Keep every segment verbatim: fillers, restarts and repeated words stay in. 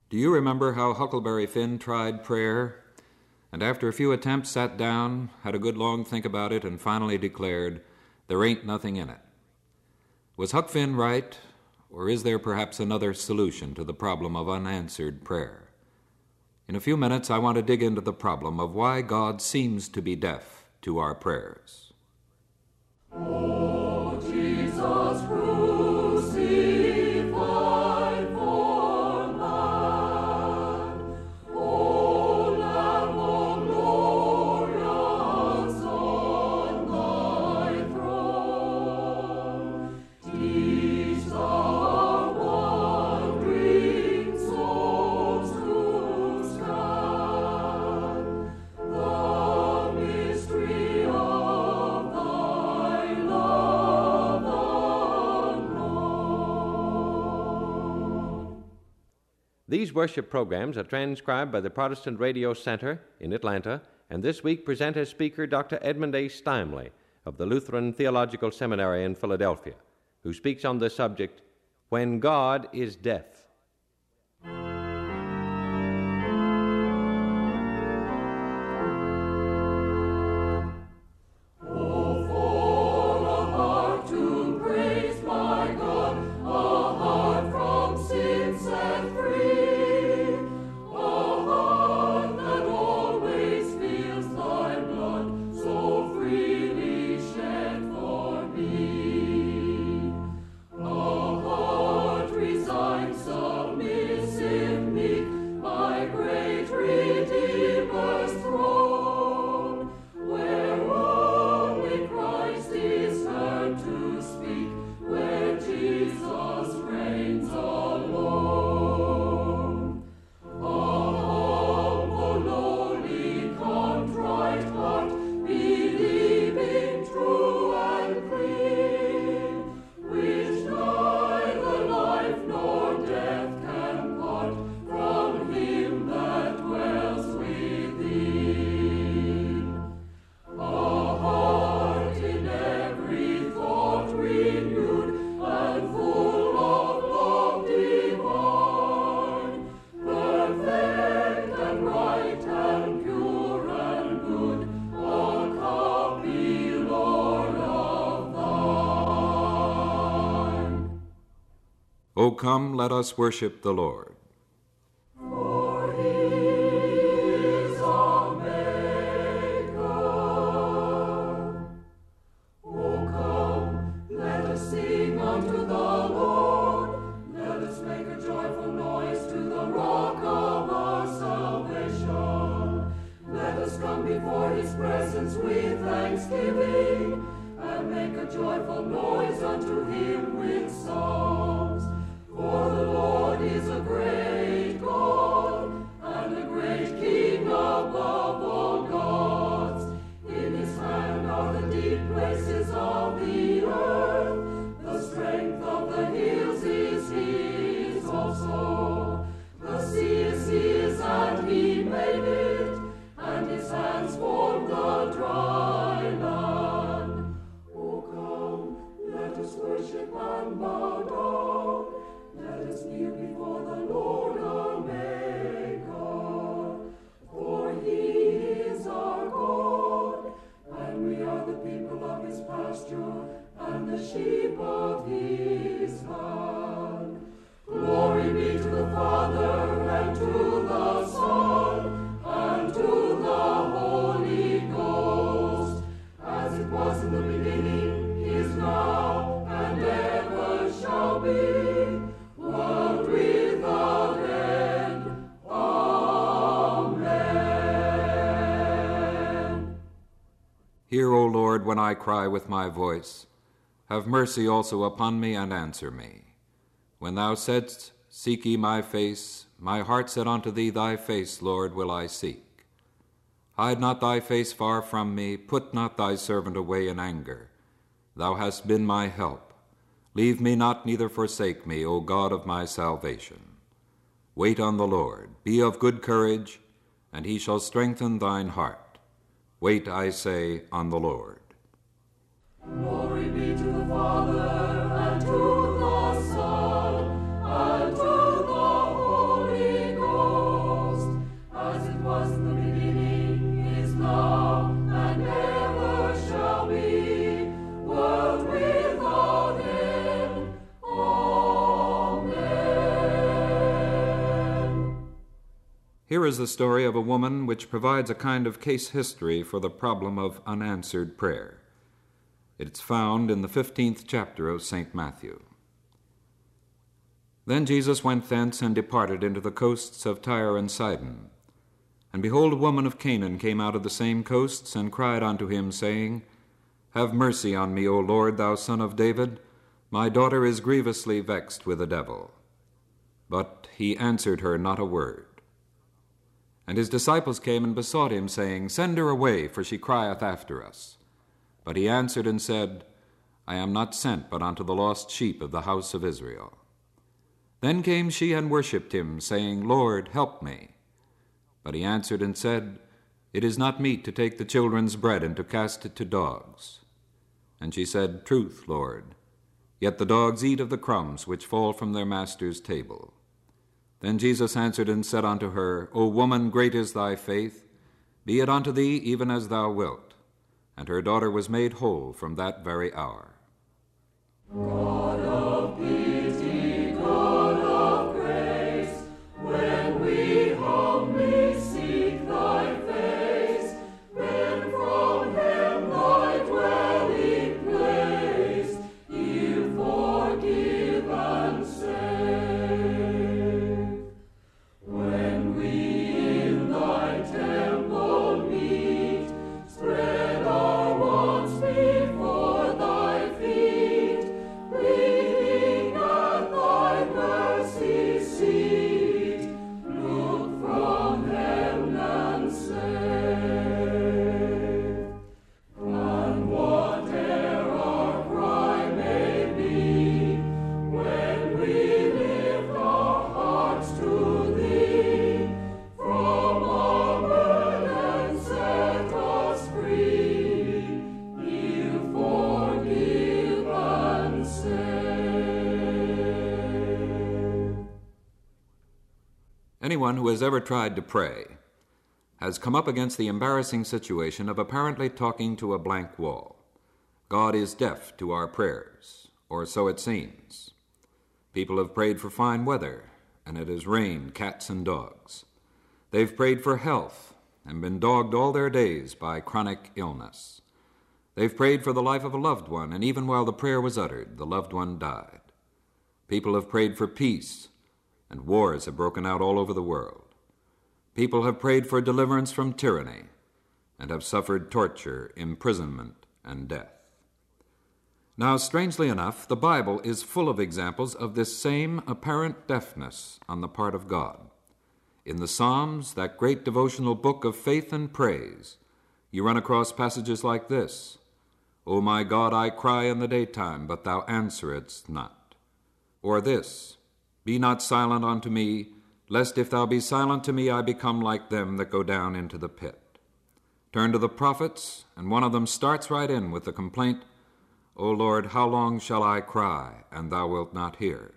Do you remember how Huckleberry Finn tried prayer, and after a few attempts sat down, had a good long think about it, and finally declared, "There ain't nothing in it"? Was Huck Finn right, or is there perhaps another solution to the problem of unanswered prayer? In a few minutes, I want to dig into the problem of why God seems to be deaf to our prayers. Oh, Jesus crucified for man, O Lamb of glorious on thy throne, teach our wandering souls to scan the mystery of thy love unknown. These worship programs are transcribed by the Protestant Radio Center in Atlanta, and this week present as speaker Doctor Edmund A. Steinley of the Lutheran Theological Seminary in Philadelphia, who speaks on the subject, When God is Deaf. Oh, for a heart to praise my God, a heart from sin set free, a heart that always feels thy blood so freely shed for me, a heart resigned, submissive, meek, my great Redeemer's throne, where only Christ is heard to speak, where Jesus reigns alone. A humble, lowly, contrite heart, believing true and clean, which neither life nor death can part from him that dwells within. A heart in every thought renewed and full of love divine, perfect and right and pure and good, a copy, Lord, of thine. O come, let us worship the Lord. For he is our Maker. O come, let us sing unto the Lord. Let us make a joyful noise to the rock of our salvation. Let us come before his presence with thanksgiving, and make a joyful noise unto him with psalms. For the Lord is a great God, and a great King above all gods. In his hand are the deep places of the earth. The strength of the hills is his also. The sea is his, and he made it, and his hands formed the dry land. O come, let us worship and bow down. Let us kneel before the Lord our Maker. For he is our God, and we are the people of his pasture, and the sheep of his hand. Glory be to the Father, and to the Son, and to the Holy Ghost, as it was in the beginning, is now, and ever shall be, world without end. Amen. Hear, O Lord, when I cry with my voice. Have mercy also upon me, and answer me. When thou saidst, Seek ye my face, my heart said unto thee, Thy face, Lord, will I seek. Hide not thy face far from me, put not thy servant away in anger. Thou hast been my help. Leave me not, neither forsake me, O God of my salvation. Wait on the Lord, be of good courage, and he shall strengthen thine heart. Wait, I say, on the Lord. Glory be to the Father, and to the Son, and to the Holy Ghost, Here is the story of a woman which provides a kind of case history for the problem of unanswered prayer. It's found in the fifteenth chapter of Saint Matthew. Then Jesus went thence and departed into the coasts of Tyre and Sidon. And behold, a woman of Canaan came out of the same coasts, and cried unto him, saying, Have mercy on me, O Lord, thou Son of David. My daughter is grievously vexed with a devil. But he answered her not a word. And his disciples came and besought him, saying, Send her away, for she crieth after us. But he answered and said, I am not sent but unto the lost sheep of the house of Israel. Then came she and worshipped him, saying, Lord, help me. But he answered and said, It is not meet to take the children's bread and to cast it to dogs. And she said, Truth, Lord, yet the dogs eat of the crumbs which fall from their master's table. Then Jesus answered and said unto her, O woman, great is thy faith. Be it unto thee even as thou wilt. And her daughter was made whole from that very hour. God of pity, God of grace, when we humbly seek thy face, when from him thy dwelling place, he'll forgive and save. When we in thy temple meet, spread our wants before thy feet, pleading at thy mercy seat, look from heaven and save. And whate'er our cry may be, when we lift our hearts to thee, from our burden set us free, he'll forgive and save. Anyone who has ever tried to pray has come up against the embarrassing situation of apparently talking to a blank wall. God is deaf to our prayers, or so it seems. People have prayed for fine weather, and it has rained cats and dogs. They've prayed for health and been dogged all their days by chronic illness. They've prayed for the life of a loved one, and even while the prayer was uttered, the loved one died. People have prayed for peace, and wars have broken out all over the world. People have prayed for deliverance from tyranny, and have suffered torture, imprisonment, and death. Now, strangely enough, the Bible is full of examples of this same apparent deafness on the part of God. In the Psalms, that great devotional book of faith and praise, you run across passages like this: O my God, I cry in the daytime, but thou answeredst not. Or this: Be not silent unto me, lest if thou be silent to me, I become like them that go down into the pit. Turn to the prophets, and one of them starts right in with the complaint, O Lord, how long shall I cry, and thou wilt not hear?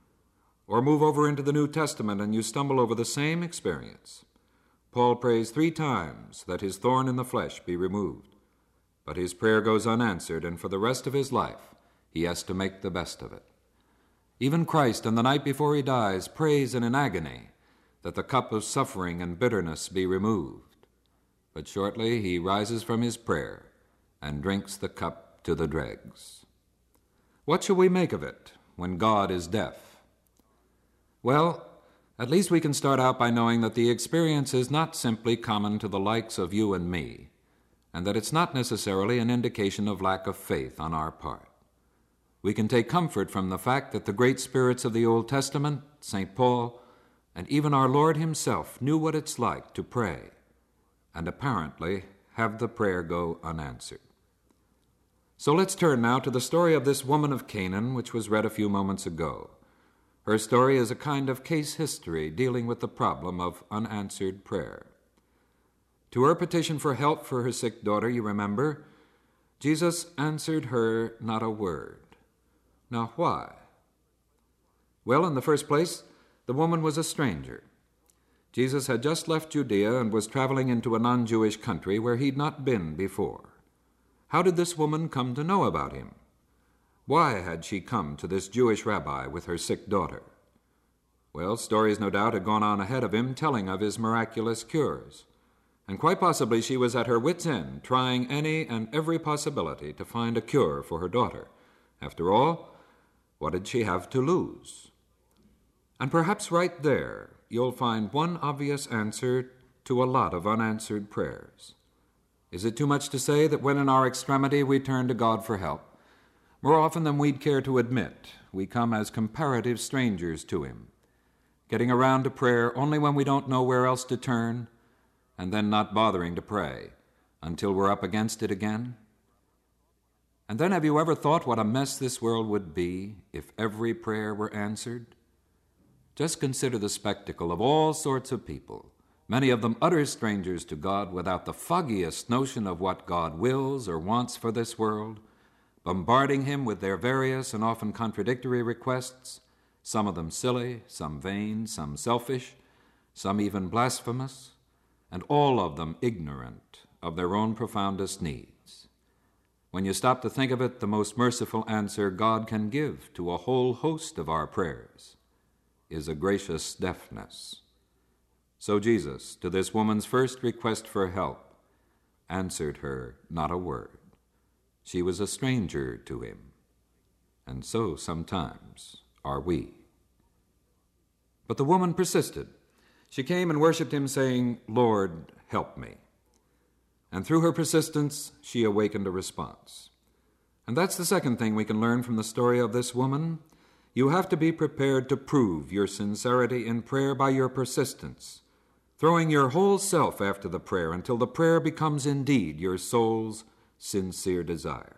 Or move over into the New Testament, and you stumble over the same experience. Paul prays three times that his thorn in the flesh be removed, but his prayer goes unanswered, and for the rest of his life he has to make the best of it. Even Christ, on the night before he dies, prays in an agony that the cup of suffering and bitterness be removed. But shortly he rises from his prayer and drinks the cup to the dregs. What shall we make of it when God is deaf? Well, at least we can start out by knowing that the experience is not simply common to the likes of you and me, and that it's not necessarily an indication of lack of faith on our part. We can take comfort from the fact that the great spirits of the Old Testament, Saint Paul, and even our Lord himself knew what it's like to pray, and apparently have the prayer go unanswered. So let's turn now to the story of this woman of Canaan, which was read a few moments ago. Her story is a kind of case history dealing with the problem of unanswered prayer. To her petition for help for her sick daughter, you remember, Jesus answered her not a word. Now, why? Well, in the first place, the woman was a stranger. Jesus had just left Judea and was traveling into a non-Jewish country where he'd not been before. How did this woman come to know about him? Why had she come to this Jewish rabbi with her sick daughter? Well, stories no doubt had gone on ahead of him telling of his miraculous cures, and quite possibly she was at her wit's end, trying any and every possibility to find a cure for her daughter. After all, what did she have to lose? And perhaps right there you'll find one obvious answer to a lot of unanswered prayers. Is it too much to say that when in our extremity we turn to God for help, more often than we'd care to admit, we come as comparative strangers to Him, getting around to prayer only when we don't know where else to turn, and then not bothering to pray until we're up against it again? And then have you ever thought what a mess this world would be if every prayer were answered? Just consider the spectacle of all sorts of people, many of them utter strangers to God without the foggiest notion of what God wills or wants for this world, bombarding Him with their various and often contradictory requests, some of them silly, some vain, some selfish, some even blasphemous, and all of them ignorant of their own profoundest needs. When you stop to think of it, the most merciful answer God can give to a whole host of our prayers is a gracious deafness. So Jesus, to this woman's first request for help, answered her not a word. She was a stranger to Him, and so sometimes are we. But the woman persisted. She came and worshipped Him, saying, "Lord, help me." And through her persistence, she awakened a response. And that's the second thing we can learn from the story of this woman. You have to be prepared to prove your sincerity in prayer by your persistence, throwing your whole self after the prayer until the prayer becomes indeed your soul's sincere desire.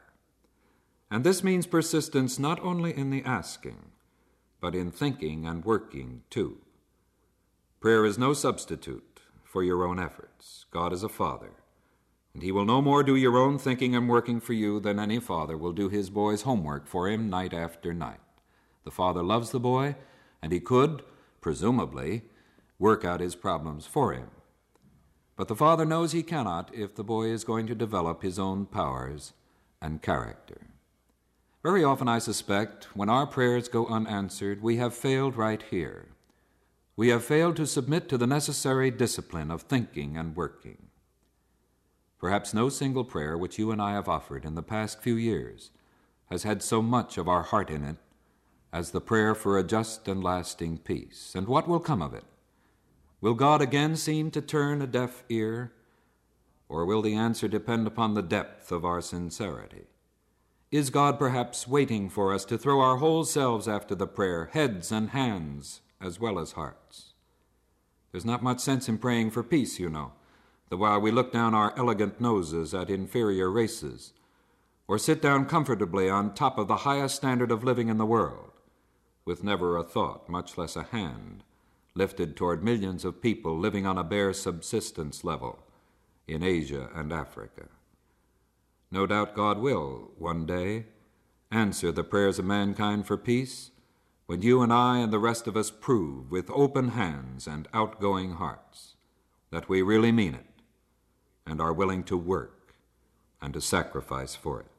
And this means persistence not only in the asking, but in thinking and working too. Prayer is no substitute for your own efforts. God is a Father, and He will no more do your own thinking and working for you than any father will do his boy's homework for him night after night. The Father loves the boy, and He could, presumably, work out his problems for him. But the Father knows He cannot if the boy is going to develop his own powers and character. Very often, I suspect, when our prayers go unanswered, we have failed right here. We have failed to submit to the necessary discipline of thinking and working. Perhaps no single prayer which you and I have offered in the past few years has had so much of our heart in it as the prayer for a just and lasting peace. And what will come of it? Will God again seem to turn a deaf ear? Or will the answer depend upon the depth of our sincerity? Is God perhaps waiting for us to throw our whole selves after the prayer, heads and hands as well as hearts? There's not much sense in praying for peace, you know, the while we look down our elegant noses at inferior races, or sit down comfortably on top of the highest standard of living in the world, with never a thought, much less a hand, lifted toward millions of people living on a bare subsistence level in Asia and Africa. No doubt God will, one day, answer the prayers of mankind for peace when you and I and the rest of us prove with open hands and outgoing hearts that we really mean it and are willing to work and to sacrifice for it.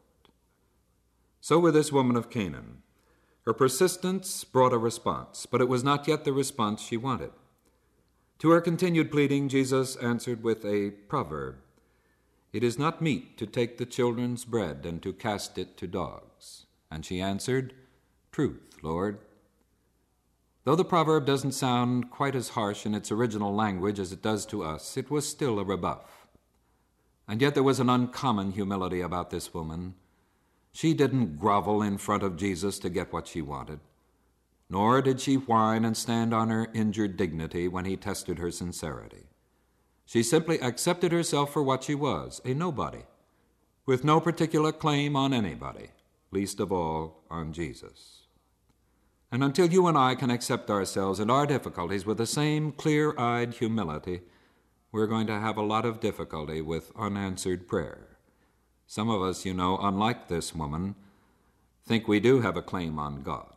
So with this woman of Canaan. Her persistence brought a response, but it was not yet the response she wanted. To her continued pleading, Jesus answered with a proverb. "It is not meet to take the children's bread and to cast it to dogs." And she answered, "Truth, Lord." Though the proverb doesn't sound quite as harsh in its original language as it does to us, it was still a rebuff. And yet there was an uncommon humility about this woman. She didn't grovel in front of Jesus to get what she wanted, nor did she whine and stand on her injured dignity when He tested her sincerity. She simply accepted herself for what she was, a nobody, with no particular claim on anybody, least of all on Jesus. And until you and I can accept ourselves and our difficulties with the same clear-eyed humility, we're going to have a lot of difficulty with unanswered prayer. Some of us, you know, unlike this woman, think we do have a claim on God.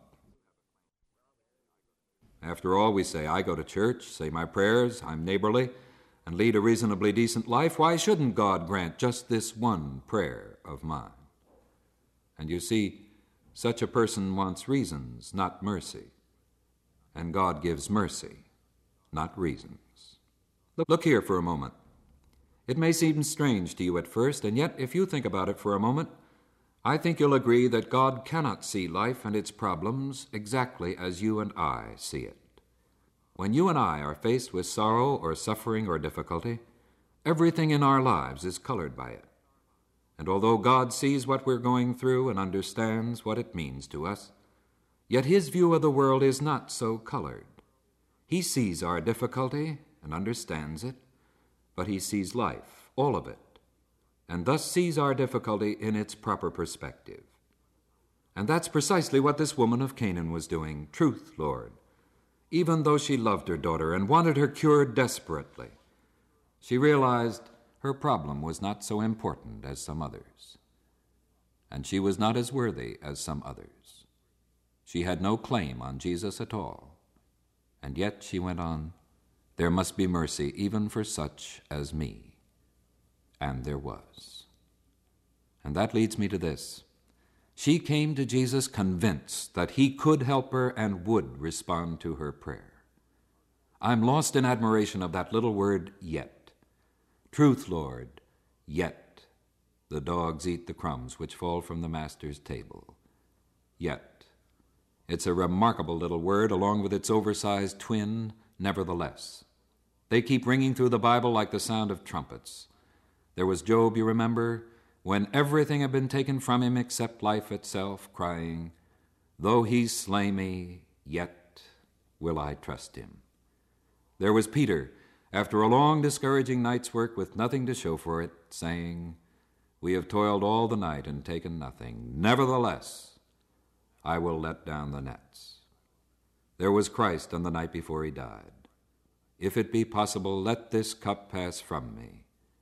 After all, we say, I go to church, say my prayers, I'm neighborly, and lead a reasonably decent life. Why shouldn't God grant just this one prayer of mine? And you see, such a person wants reasons, not mercy. and God gives mercy, not reasons. Look here for a moment. It may seem strange to you at first, and yet if you think about it for a moment, I think you'll agree that God cannot see life and its problems exactly as you and I see it. When you and I are faced with sorrow or suffering or difficulty, everything in our lives is colored by it. And although God sees what we're going through and understands what it means to us, yet his view of the world is not so colored. He sees our difficulty and understands it, but he sees life, all of it, and thus sees our difficulty in its proper perspective. And that's precisely what this woman of Canaan was doing. Truth, Lord. Even though she loved her daughter and wanted her cured desperately, she realized her problem was not so important as some others, and she was not as worthy as some others. She had no claim on Jesus at all, and yet she went on, "There must be mercy even for such as me." And there was. And that leads me to this. She came to Jesus convinced that he could help her and would respond to her prayer. I'm lost in admiration of that little word, yet. Truth, Lord, yet the dogs eat the crumbs which fall from the master's table. Yet. It's a remarkable little word along with its oversized twin, nevertheless. They keep ringing through the Bible like the sound of trumpets. There was Job, you remember, when everything had been taken from him except life itself, crying, "Though he slay me, yet will I trust him." There was Peter, after a long, discouraging night's work with nothing to show for it, saying, "We have toiled all the night and taken nothing. Nevertheless, I will let down the nets." There was Christ on the night before he died. "If it be possible, let this cup pass from me.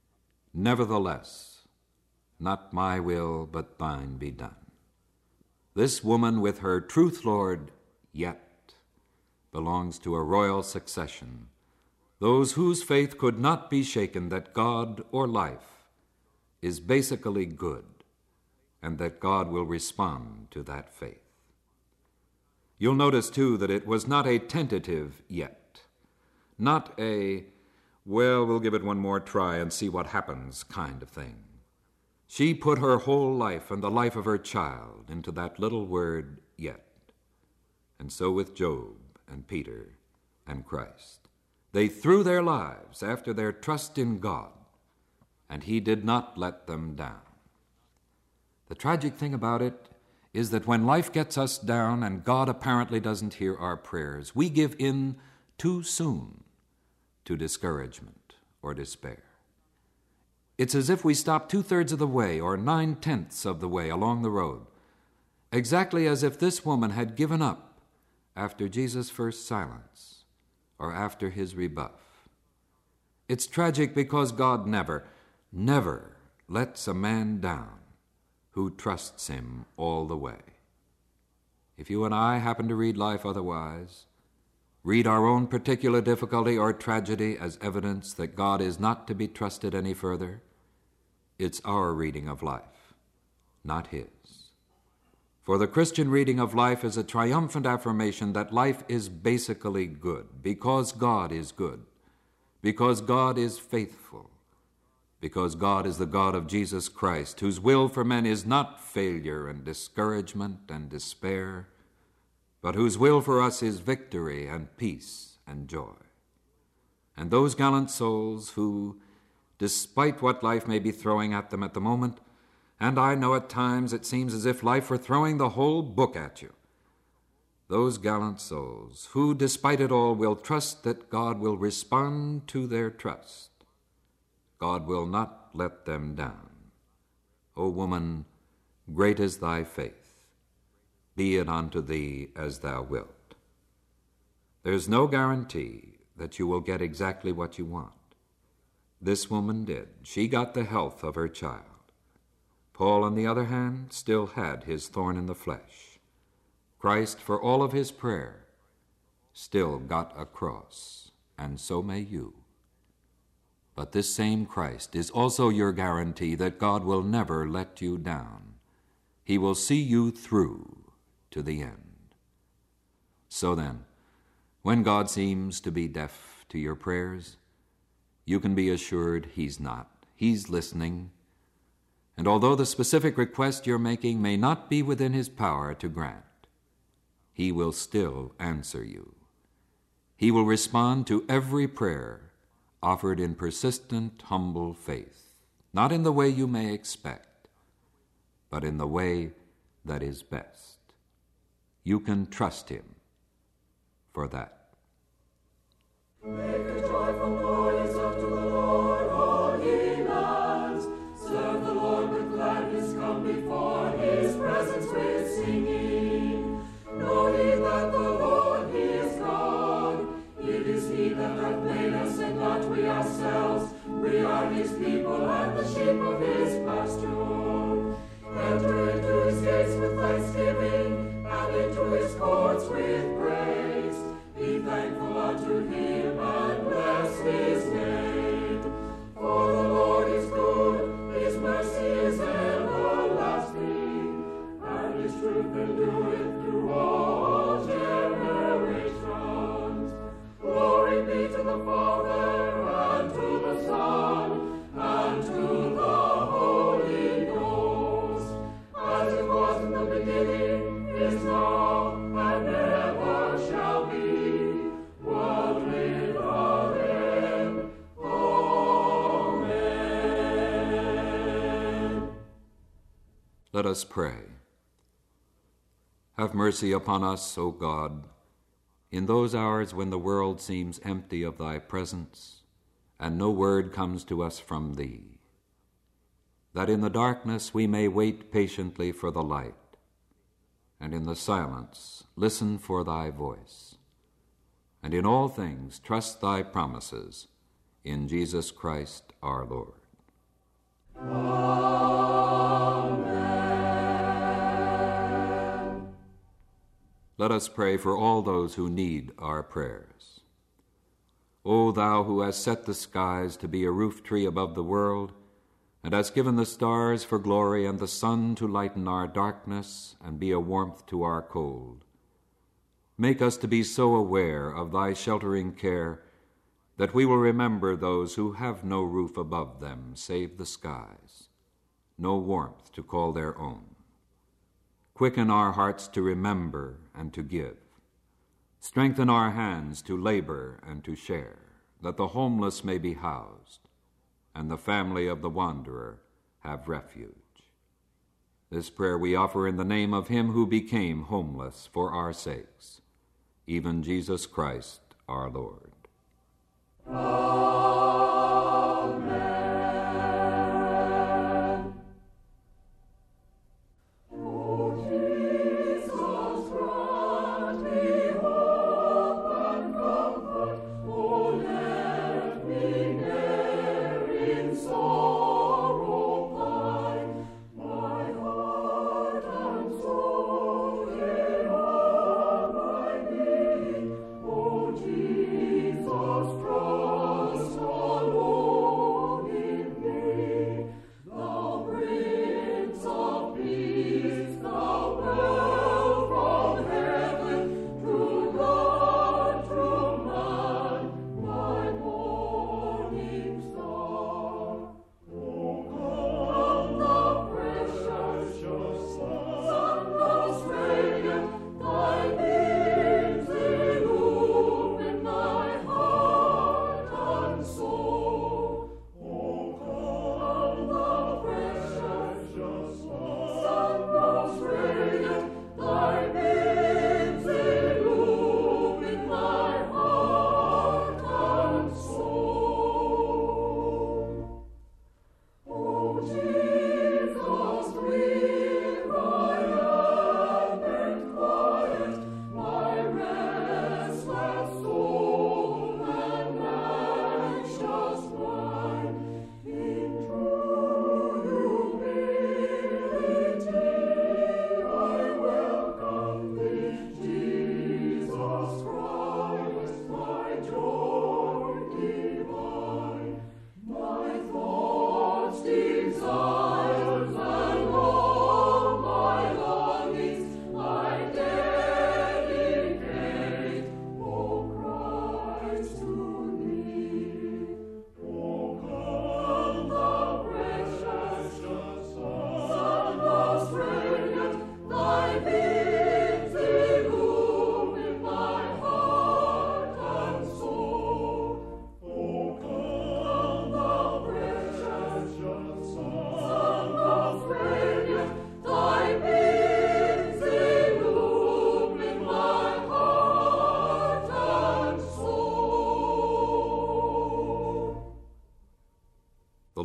Nevertheless, not my will, but thine be done." This woman with her "Truth, Lord, yet," belongs to a royal succession, those whose faith could not be shaken that God or life is basically good, and that God will respond to that faith. You'll notice, too, that it was not a tentative yet, not a, "well, we'll give it one more try and see what happens" kind of thing. She put her whole life and the life of her child into that little word, yet. And so with Job and Peter and Christ. They threw their lives after their trust in God, and he did not let them down. The tragic thing about it is that when life gets us down and God apparently doesn't hear our prayers, we give in too soon to discouragement or despair. It's as if we stop two-thirds of the way or nine-tenths of the way along the road, exactly as if this woman had given up after Jesus' first silence or after his rebuff. It's tragic because God never, never lets a man down who trusts him all the way. If you and I happen to read life otherwise, read our own particular difficulty or tragedy as evidence that God is not to be trusted any further, it's our reading of life, not his. For the Christian reading of life is a triumphant affirmation that life is basically good, because God is good, because God is faithful, because God is the God of Jesus Christ, whose will for men is not failure and discouragement and despair, but whose will for us is victory and peace and joy. And those gallant souls who, despite what life may be throwing at them at the moment, and I know at times it seems as if life were throwing the whole book at you, those gallant souls who, despite it all, will trust that God will respond to their trust. God will not let them down. O woman, great is thy faith. Be it unto thee as thou wilt. There's no guarantee that you will get exactly what you want. This woman did. She got the health of her child. Paul, on the other hand, still had his thorn in the flesh. Christ, for all of his prayer, still got a cross, and so may you. But this same Christ is also your guarantee that God will never let you down. He will see you through to the end. So then, When God seems to be deaf to your prayers, you can be assured He's not. He's listening. And although the specific request you're making may not be within His power to grant, He will still answer you. He will respond to every prayer offered in persistent, humble faith, not in the way you may expect, but in the way that is best. You can trust Him for that. Make a joyful noise unto the Lord, all ye lands. Serve the Lord with gladness, come before His presence with singing. Know ye that the Lord, He is God. It is He that hath made us, and not we ourselves. We are His people, and the sheep of His pasture. Enter into His gates with thanksgiving, and into His courts with praise. Be thankful unto Him, and bless His name. For the Lord is good, His mercy is everlasting, and His truth endureth through all generations. Glory be to the Father, and to the Son, and to the Holy Ghost, as it was in the beginning, is now, and ever shall be, world without end. Amen. Let us pray. Have mercy upon us, O God, in those hours when the world seems empty of Thy presence, and no word comes to us from Thee, that in the darkness we may wait patiently for the light, and in the silence listen for Thy voice, and in all things trust Thy promises, in Jesus Christ our Lord. Amen. Let us pray for all those who need our prayers. O Thou who hast set the skies to be a roof tree above the world, and hast given the stars for glory and the sun to lighten our darkness and be a warmth to our cold, make us to be so aware of Thy sheltering care that we will remember those who have no roof above them save the skies, no warmth to call their own. Quicken our hearts to remember and to give. Strengthen our hands to labor and to share, that the homeless may be housed, and the family of the wanderer have refuge. This prayer we offer in the name of Him who became homeless for our sakes, even Jesus Christ our Lord. Amen. O Jesus, grant me hope and comfort. O let me ne'er in sorrow pine. My heart and soul, yea, all my being, O Jesus, trust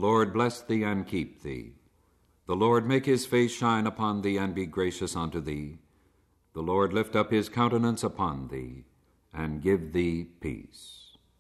Lord bless thee and keep thee. The Lord make his face shine upon thee and be gracious unto thee. The Lord lift up his countenance upon thee and give thee peace.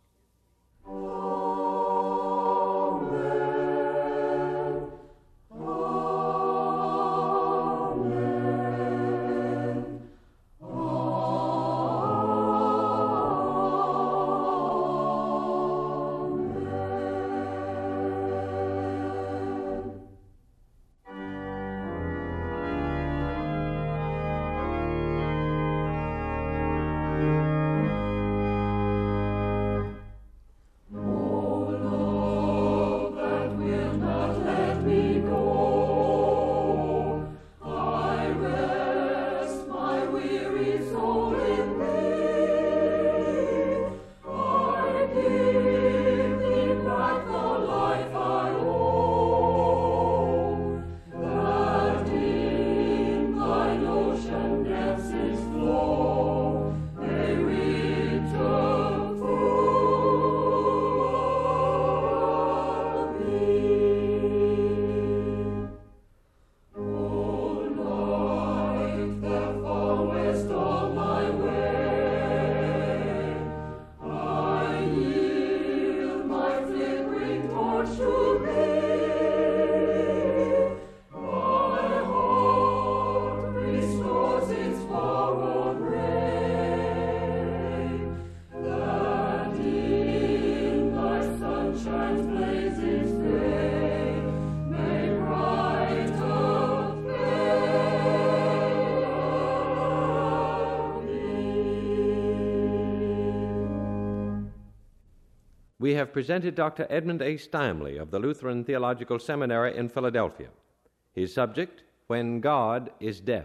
We have presented Doctor Edmund A. Steinley of the Lutheran Theological Seminary in Philadelphia. His subject, When God is Deaf.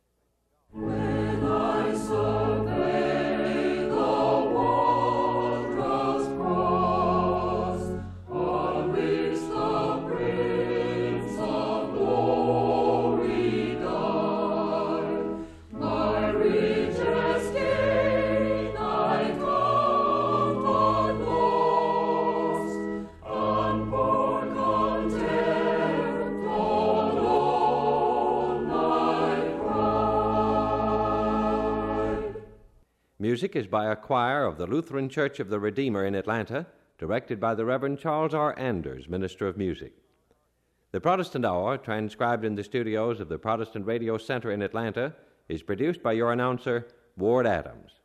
When I survey the wondrous cross, on which the Prince of Glory died, my richest gain I count but loss, and for contempt alone I cried. Music is by a choir of the Lutheran Church of the Redeemer in Atlanta, directed by the Reverend Charles R. Anders, Minister of Music. The Protestant Hour, transcribed in the studios of the Protestant Radio Center in Atlanta, is produced by your announcer, Ward Adams.